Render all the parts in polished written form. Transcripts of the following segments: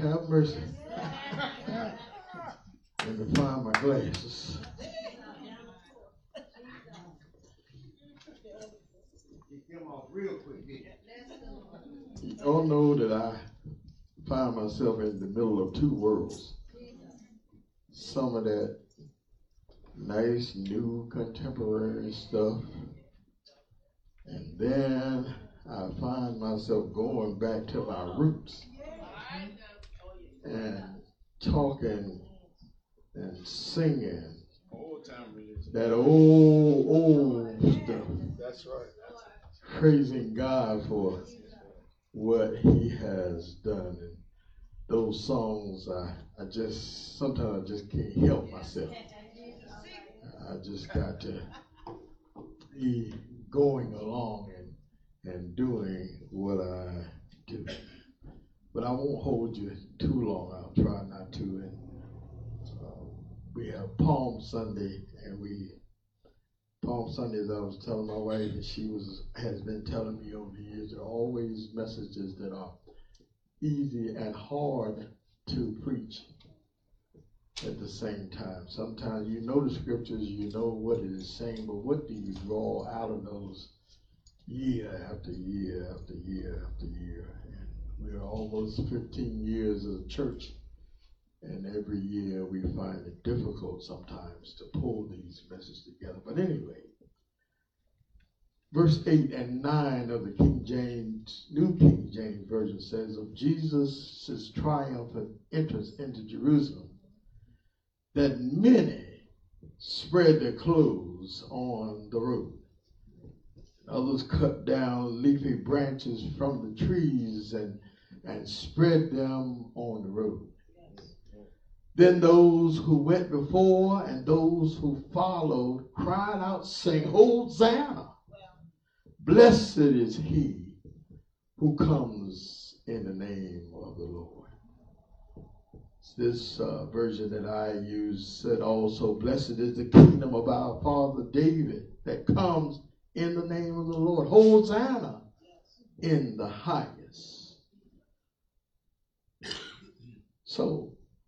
have mercy. Let me find my glasses. You all know that I find myself in the middle of two worlds. Some of that nice, new, contemporary stuff. And then I find myself going back to my roots and talking and singing that old stuff. That's right. Praising God for what he has done. And those songs, I just, sometimes I just can't help myself. I just got to be going along and doing what I do. But I won't hold you too long. I'll try not to. And we have Palm Sunday, and Palm Sundays, I was telling my wife, and she has been telling me over the years, there are always messages that are easy and hard to preach at the same time. Sometimes you know the scriptures, you know what it is saying, but what do you draw out of those year after year after year after year? And we're almost 15 years as a church, and every year we find it difficult sometimes to pull these messages together. But anyway, verse 8 and 9 of the New King James Version says, of Jesus' triumphant entrance into Jerusalem, that many spread their clothes on the road. Others cut down leafy branches from the trees and spread them on the road. Then those who went before and those who followed cried out, saying, Hosanna! Blessed is he who comes in the name of the Lord. This version that I use said also, blessed is the kingdom of our father David that comes in the name of the Lord. Hosanna in the highest. So,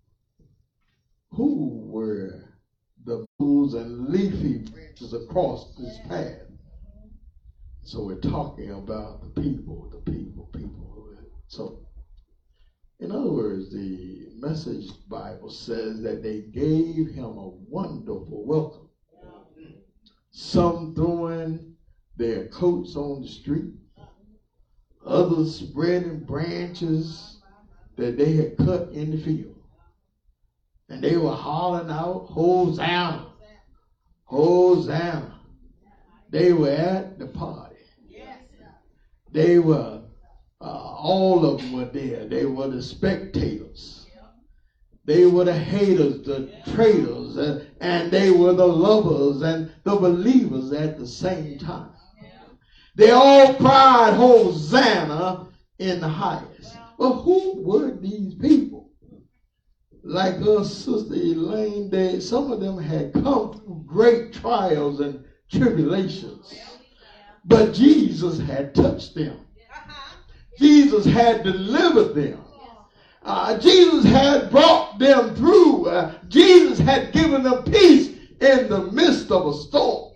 who were the fools and leafy branches across this path? So we're talking about the people. So, in other words, the Message Bible says that they gave him a wonderful welcome. Some throwing their coats on the street, others spreading branches that they had cut in the field. And they were hollering out, Hosanna, Hosanna. They were at the party. They were, all of them were there. They were the spectators. They were the haters, the traitors, and they were the lovers and the believers at the same time. They all cried, Hosanna in the highest. But who were these people? Like us, Sister Elaine, some of them had come through great trials and tribulations. But Jesus had touched them. Jesus had delivered them. Jesus had brought them through. Jesus had given them peace in the midst of a storm.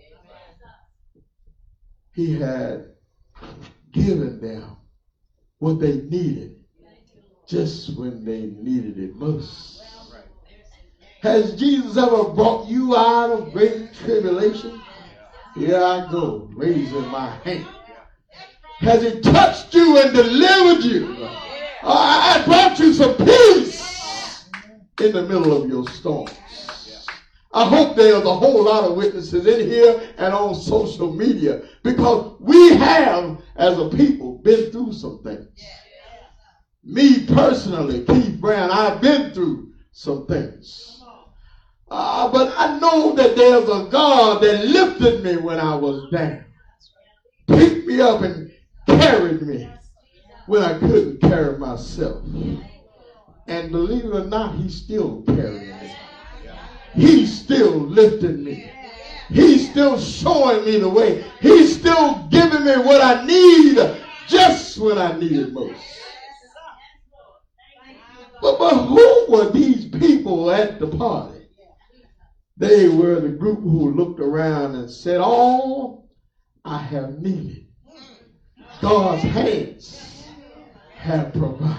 He had given them what they needed just when they needed it most. Has Jesus ever brought you out of great tribulation? Here I go, raising my hand. Has he touched you and delivered you? I brought you some peace in the middle of your storms. I hope there's a whole lot of witnesses in here and on social media, because we have, as a people, been through some things. Me personally, Keith Brown, I've been through some things. But I know that there's a God that lifted me when I was down, picked me up and carried me when I couldn't carry myself. And believe it or not, he's still carrying me. He's still lifting me. He's still showing me the way. He's still giving me what I need just when I need it most. But Well, who were these people at the party? They were the group who looked around and said, all I have needed, God's hands have provided.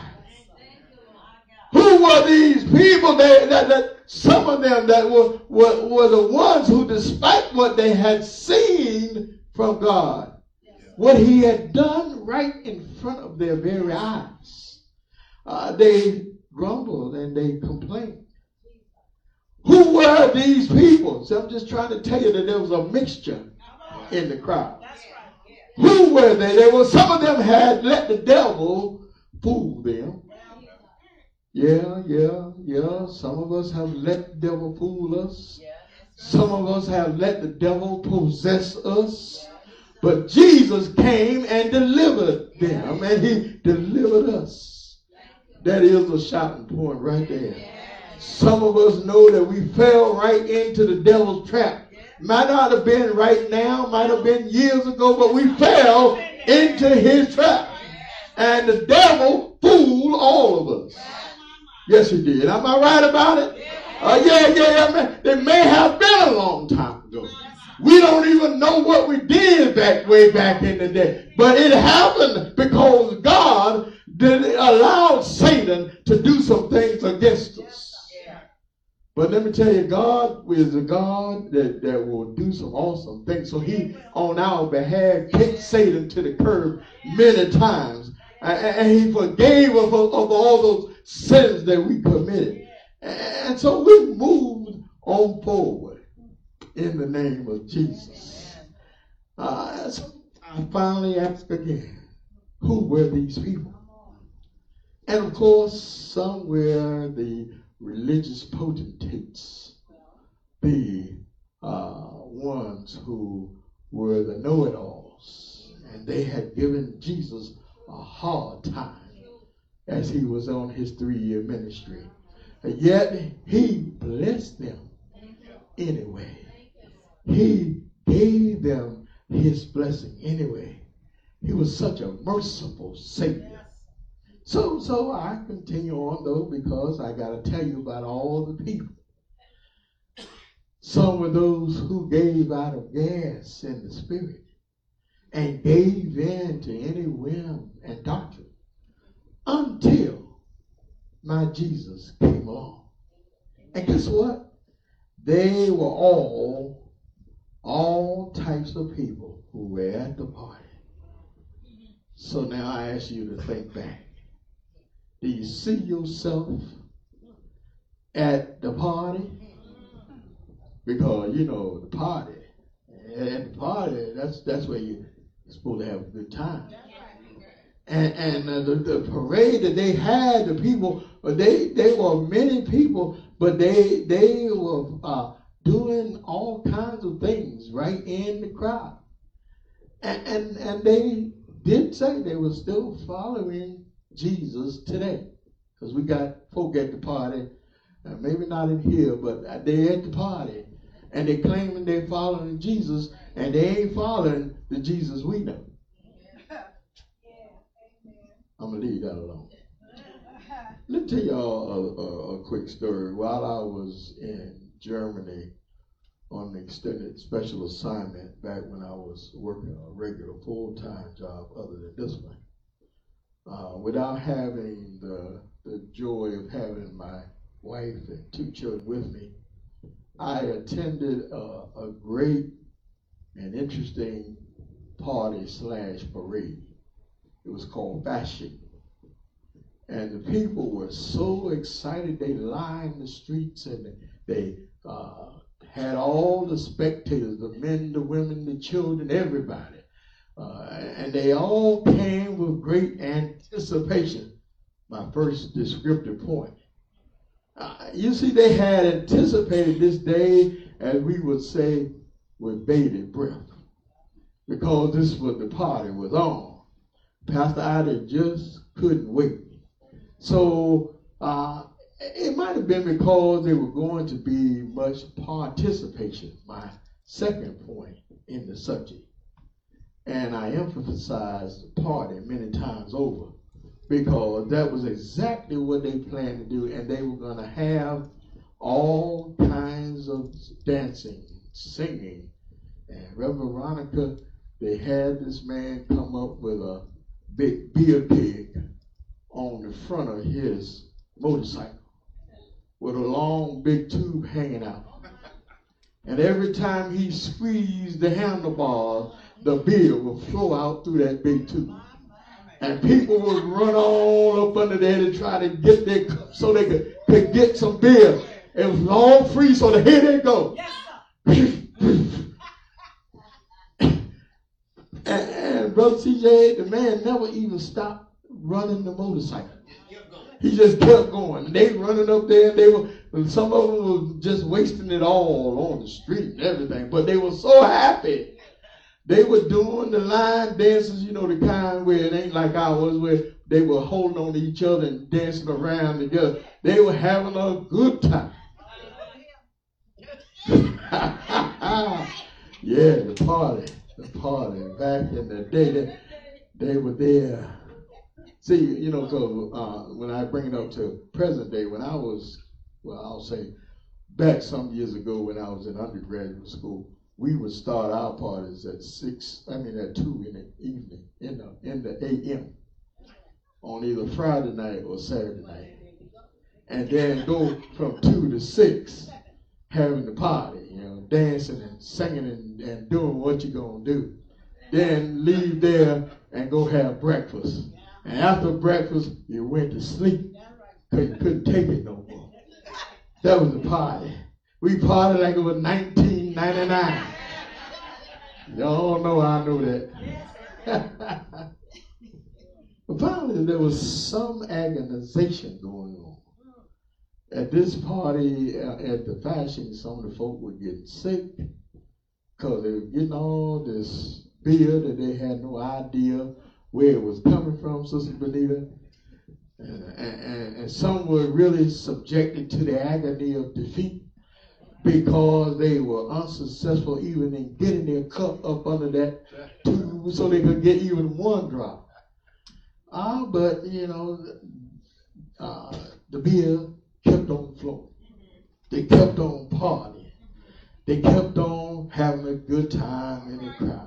Who were these people that some of them that were the ones who, despite what they had seen from God, what he had done right in front of their very eyes, they grumbled and they complained. Who were these people? So I'm just trying to tell you that there was a mixture in the crowd. Who were they? Some of them had let the devil fool them. Yeah. Some of us have let the devil fool us. Some of us have let the devil possess us. But Jesus came and delivered them, and he delivered us. That is a shouting point right there. Some of us know that we fell right into the devil's trap. Might not have been right now, might have been years ago, but we fell into his trap. And the devil fooled all of us. Yes, he did. Am I right about it? Yeah. It may have been a long time ago. We don't even know what we did way back in the day. But it happened because God allowed Satan to do some things against us. But let me tell you, God is a God that will do some awesome things. So he, on our behalf, kicked Satan to the curb many times. And he forgave us of all those sins that we committed. And so we moved on forward in the name of Jesus. So I finally asked again, who were these people? And of course, some were the religious potentates, the ones who were the know-it-alls, and they had given Jesus a hard time as he was on his 3-year ministry. And yet he blessed them anyway. He gave them his blessing anyway. He was such a merciful Savior. So I continue on though, because I got to tell you about all the people. Some were those who gave out of gas in the spirit and gave in to any whim and doctrine until my Jesus came along. And guess what? They were all types of people who were at the party. So now I ask you to think back. Do you see yourself at the party? Because, the party. At the party, that's where you're supposed to have a good time. And the parade that they had, the people, they were many people, but they were doing all kinds of things right in the crowd. And they did say they were still following Jesus today. Because we got folk at the party, maybe not in here, but they're at the party. And they're claiming they're following Jesus, and they ain't following the Jesus we know. I'm going to leave that alone. Let me tell y'all a quick story. While I was in Germany on an extended special assignment back when I was working a regular full-time job other than this one, without having the joy of having my wife and 2 children with me, I attended a great and interesting party/parade. It was called Fasching. And the people were so excited. They lined the streets and they had all the spectators, the men, the women, the children, everybody. And they all came with great anticipation. My first descriptive point. You see, they had anticipated this day, as we would say, with bated breath. Because this was the party was on. Pastor Ida just couldn't wait. So it might have been because there were going to be much participation, my second point in the subject. And I emphasized the party many times over because that was exactly what they planned to do, and they were going to have all kinds of dancing, singing. And Reverend Veronica, they had this man come up with a big beer keg on the front of his motorcycle with a long big tube hanging out. And every time he squeezed the handlebars, the beer would flow out through that big tube. And people would run all up under there to try to get their cup so they could get some beer. It was all free, so here they go. And Brother CJ, the man never even stopped running the motorcycle. He just kept going. And they running up there, and some of them were just wasting it all on the street and everything. But they were so happy. They were doing the line dances, you know, the kind where it ain't like ours, where they were holding on to each other and dancing around together. They were having a good time. Yeah, the party. Back in the day, they were there. See, you know, because when I bring it up to present day, when I was, well, I'll say back some years ago when I was in undergraduate school, we would start our parties at 2 in the evening, in the a.m. on either Friday night or Saturday night. And then go from 2 to 6 having the party, you know, dancing and singing and doing what you're going to do. Then leave there and go have breakfast. And after breakfast, you went to sleep because you couldn't take it no more. That was the party. We partied like it was 1999. Y'all know I know that. But finally, there was some agonization going on. At this party, at the fashion, some of the folk were getting sick because they were getting all this beer that they had no idea where it was coming from, Sister Benita. And some were really subjected to the agony of defeat because they were unsuccessful even in getting their cup up under that tube so they could get even one drop. But, you know, the beer kept on flowing. They kept on partying. They kept on having a good time in the crowd.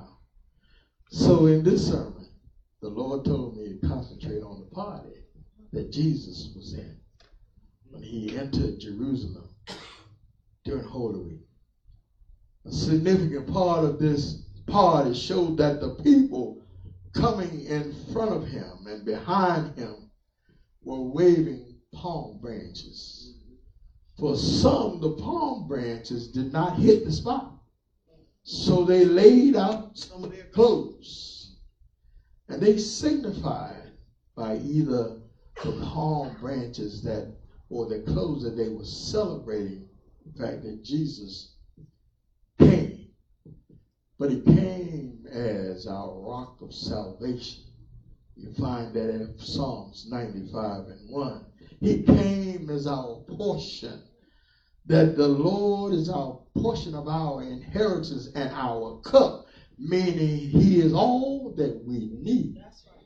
So in this sermon, the Lord told me to concentrate on the party that Jesus was in when he entered Jerusalem during Holy Week. A significant part of this party showed that the people coming in front of him and behind him were waving palm branches. For some, the palm branches did not hit the spot. So they laid out some of their clothes. And they signified by either the palm branches or the clothes that they were celebrating the fact that Jesus came. But he came as our rock of salvation. You find that in Psalms 95:1. He came as our portion. That the Lord is our portion of our inheritance and our cup, meaning he is all that we need.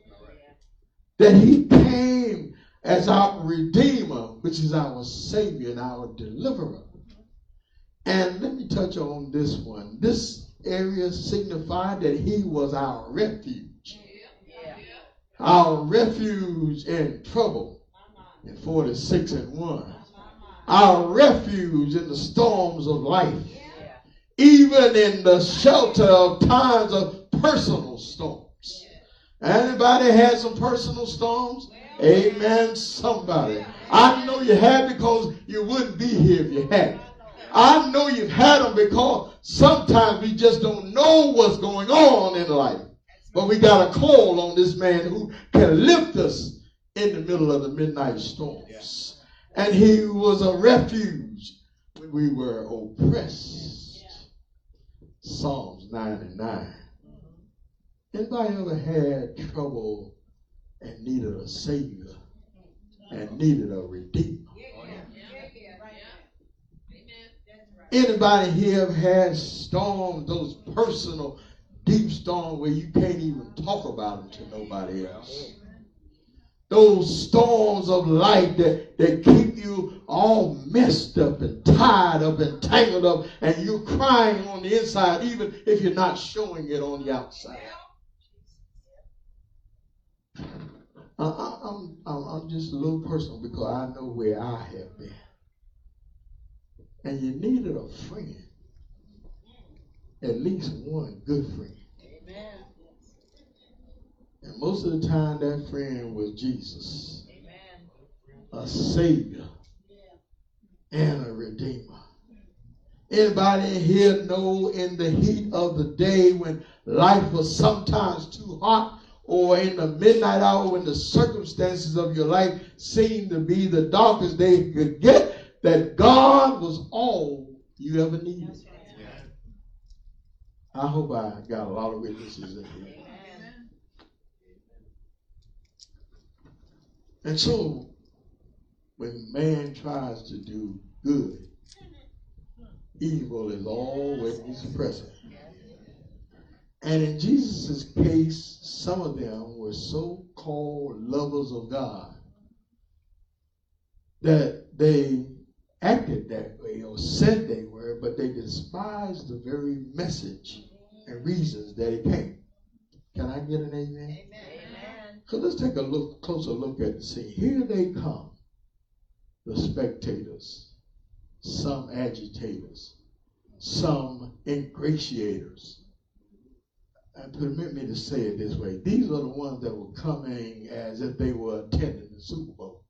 That he came as our Redeemer, which is our Savior and our Deliverer. And let me touch on this one. This area signified that he was our refuge. Our refuge in trouble in 46:1. Our refuge in the storms of life. Even in the shelter of times of personal storms. Anybody had some personal storms? Amen, somebody. I know you had because you wouldn't be here if you hadn't. I know you've had them because sometimes we just don't know what's going on in life. But we got to call on this man who can lift us in the middle of the midnight storms. And he was a refuge when we were oppressed. Psalms 9:9. Anybody ever had trouble and needed a Savior and needed a Redeemer? Anybody here have had storms, those personal, deep storms where you can't even talk about them to nobody else? those storms of life that keep you all messed up and tied up and tangled up, and you're crying on the inside, even if you're not showing it on the outside. I'm just a little personal because I know where I have been. And you needed a friend, at least one good friend. Amen. And most of the time that friend was Jesus. Amen. A Savior and a Redeemer. Anybody in here know in the heat of the day when life was sometimes too hot, or in the midnight hour when the circumstances of your life seemed to be the darkest they could get, that God was all you ever needed? I hope I got a lot of witnesses in here. And so, when man tries to do good, evil is always present. And in Jesus' case, some of them were so-called lovers of God that they acted that way or said they were, but they despised the very message and reasons that it came. Can I get an amen? Amen. So let's take a closer look at the scene. Here they come, the spectators, some agitators, some ingratiators. And permit me to say it this way. These are the ones that were coming as if they were attending the Super Bowl.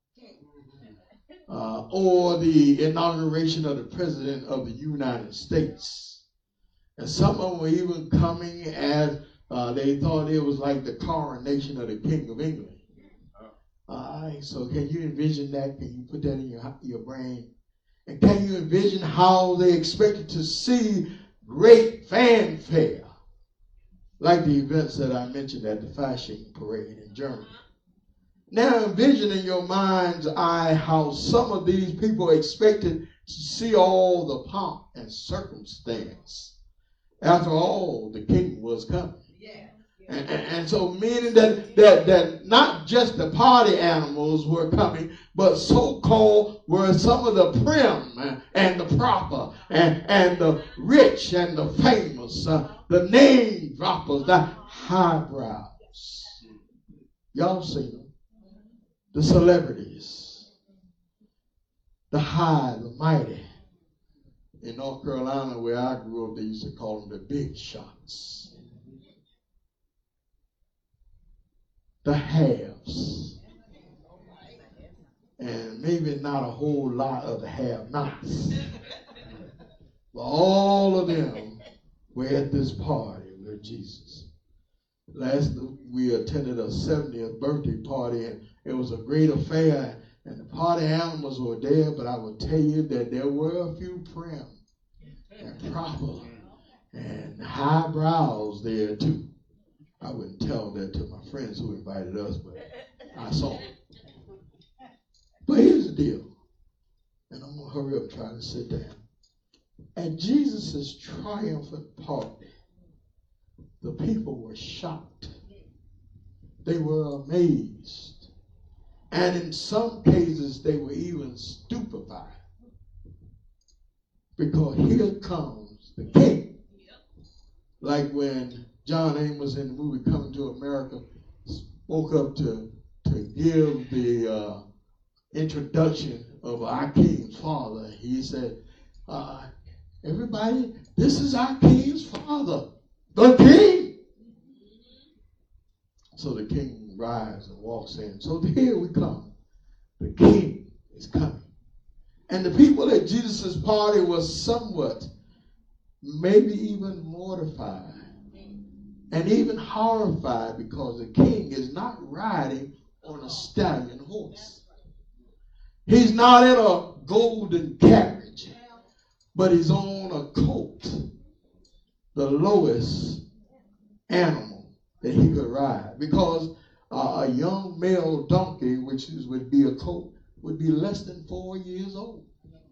Or the inauguration of the President of the United States. And some of them were even coming as they thought it was like the coronation of the King of England. So can you envision that? Can you put that in your brain? And can you envision how they expected to see great fanfare? Like the events that I mentioned at the fashion parade in Germany. Now envision in your mind's eye how some of these people expected to see all the pomp and circumstance. After all, the king was coming. And so meaning that not just the party animals were coming, but so-called were some of the prim and the proper and the rich and the famous, the name droppers, the highbrows. Y'all seen them. The celebrities, the high, the mighty. In North Carolina, where I grew up, they used to call them the big shots. The haves. And maybe not a whole lot of the have-nots. But all of them were at this party with Jesus. Last we attended a 70th birthday party, and it was a great affair, and the party animals were there, but I will tell you that there were a few prim and proper and highbrows there too. I wouldn't tell that to my friends who invited us, but I saw them. But here's the deal, and I'm going to hurry up and try to sit down. At Jesus' triumphant party, the people were shocked. They were amazed. And in some cases, they were even stupefied. Because here comes the king. Like when John Amos in the movie Coming to America spoke up to give the introduction of our king's father. He said, everybody, this is our king's father, the king. So the king rises and walks in. So here we come. The king is coming. And the people at Jesus' party were somewhat, maybe even mortified and even horrified because the king is not riding on a stallion horse. He's not in a golden carriage, but he's on a colt, the lowest animal that he could ride, because a young male donkey, which would be a colt, would be less than 4 years old.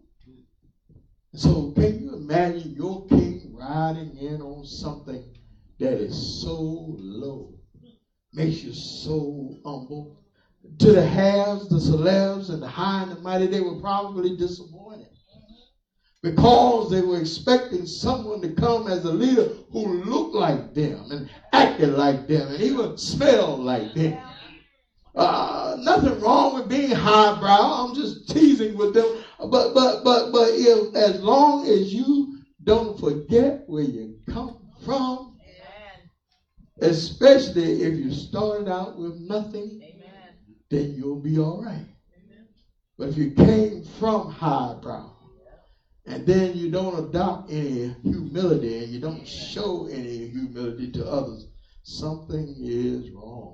So can you imagine your king riding in on something that is so low, makes you so humble, to the haves, the celebs, and the high and the mighty, they were probably disappointed because they were expecting someone to come as a leader who looked like them and acted like them and even smelled like them. Nothing wrong with being highbrow. I'm just teasing with them. But if, as long as you don't forget where you come from, especially if you started out with nothing, then you'll be all right. But if you came from highbrow and then you don't adopt any humility and you don't show any humility to others, something is wrong.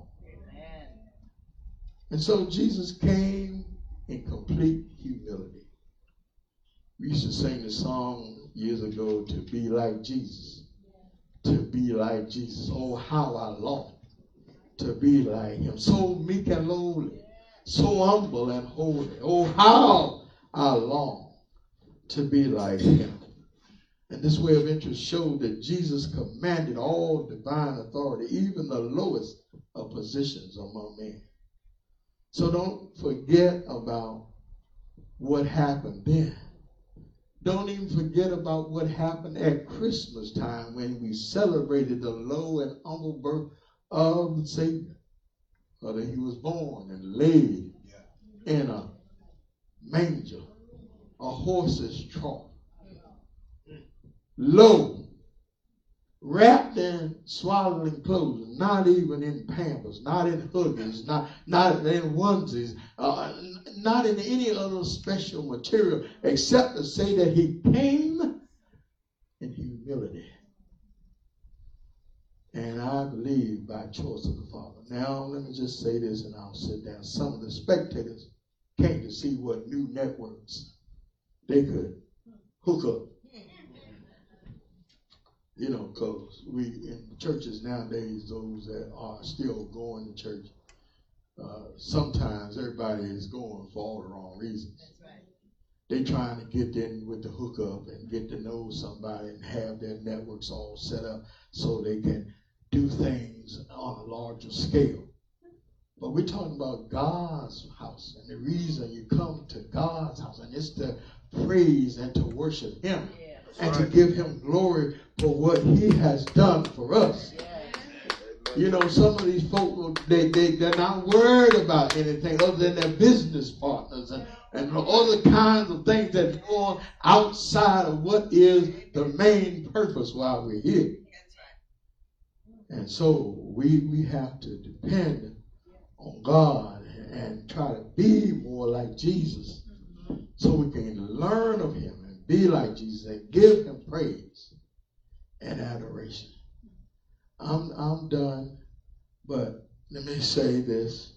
And so Jesus came in complete humility. We used to sing the song years ago, to be like Jesus. To be like Jesus. Oh, how I long to be like him. So meek and lowly. So humble and holy. Oh, how I long to be like him. And this way of interest showed that Jesus commanded all divine authority, even the lowest of positions among men. So don't forget about what happened then. Don't even forget about what happened at Christmas time when we celebrated the low and humble birth of the Savior. That he was born and laid in a manger, a horse's trough. Low, wrapped in swaddling clothes, not even in pampers, not in hoodies, not in onesies, not in any other special material, except to say that he came in humility. And I believe by choice of the Father. Now, let me just say this and I'll sit down. Some of the spectators came to see what new networks they could hook up. You know, because we in churches nowadays, those that are still going to church, sometimes everybody is going for all the wrong reasons. That's right. They're trying to get in with the hookup and get to know somebody and have their networks all set up so they can do things on a larger scale. But we're talking about God's house, and the reason you come to God's house, and it's to praise and to worship him. Yeah. And to give him glory for what he has done for us. You know, some of these folk, they're not worried about anything other than their business partners and other kinds of things that go on outside of what is the main purpose while we're here. And so we have to depend on God and try to be more like Jesus so we can learn of him. Be like Jesus and give him praise and adoration. I'm done, but let me say this.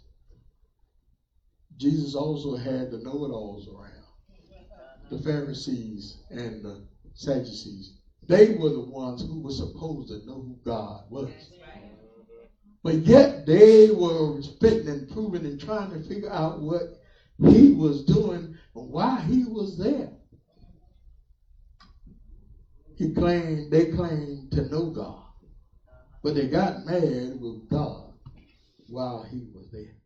Jesus also had the know-it-alls around. The Pharisees and the Sadducees. They were the ones who were supposed to know who God was. But yet they were spitting and proving and trying to figure out what he was doing and why he was there. They claimed to know God, but they got mad with God while he was there.